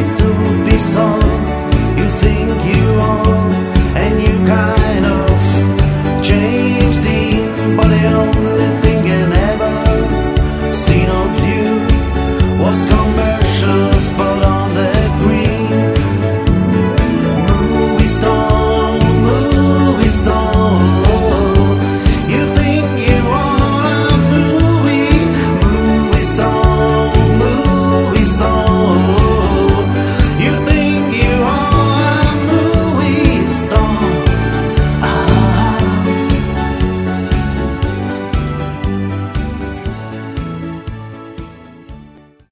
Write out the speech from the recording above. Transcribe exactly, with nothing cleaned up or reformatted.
to be so. You think you are, and you can't.